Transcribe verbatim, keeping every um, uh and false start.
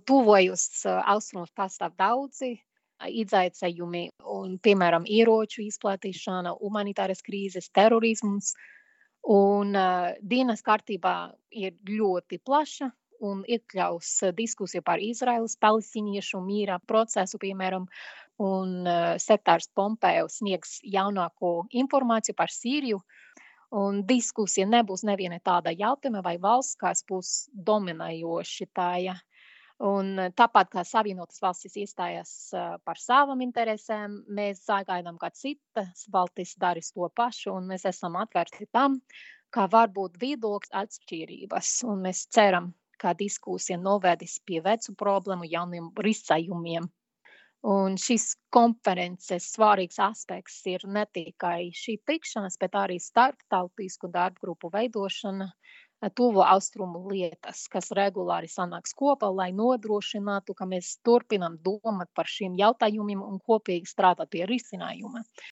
Tuvojos austrumos pastāv daudzi izaicinājumi un, piemēram, ieroču izplatīšana, humanitāras krīzes, terorisms. Un dienas kārtībā ir ļoti plaša un iekļaus diskusiju par Izraēlas palestīniešu miera procesu, piemēram, un sekretārs Pompeo sniegs jaunāko informāciju par Sīriju. Un diskusija nebūs neviena tāda jautājuma vai valsts, kas būs dominējoši tajā. Un tāpat kā Savienotas valstis iestājas par savām interesēm, mēs sagaidām, ka citas valstis darīs to pašu, un mēs esam atvērti tam, ka var būt viedokļu atšķirības. Un mēs ceram, ka diskusija novedīs pie vecu problēmu jauniem risinājumiem. Un šīs konferences svarīgs aspekts ir ne tikai šī tikšanās, bet arī starptautisku darbu grupu veidošana, tuvo austrumu lietas, kas regulāri sanāks kopā, lai nodrošinātu, ka mēs turpinām domāt par šiem jautājumiem un kopīgi strādāt pie risinājuma.